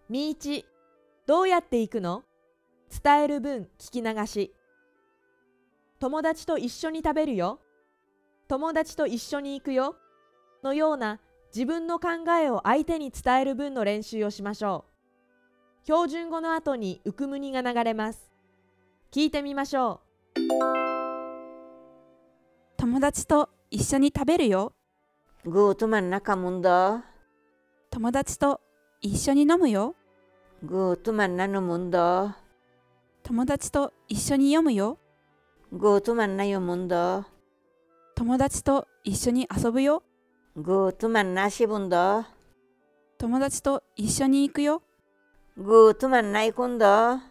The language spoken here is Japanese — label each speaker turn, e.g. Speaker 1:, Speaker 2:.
Speaker 1: みーち、どうやって行くの？伝える文聞き流し。友達と一緒に食べるよ。友達と一緒に行くよ。のような自分の考えを相手に伝える文の練習をしましょう。標準語の後にウクムニが流れます。聞いてみましょう。
Speaker 2: 友達と一緒に食べるよ。
Speaker 3: Gutom na kamundo.
Speaker 2: 友達と一緒に飲むよ。
Speaker 3: Gutom na no mundo.
Speaker 2: 友達と一緒に読むよ。
Speaker 3: Gutom na yung mundo.
Speaker 2: 友達と一緒に遊ぶよ。
Speaker 3: Gutom na si mundo.
Speaker 2: 友達と一緒に行くよ。
Speaker 3: Gutom na ikundo.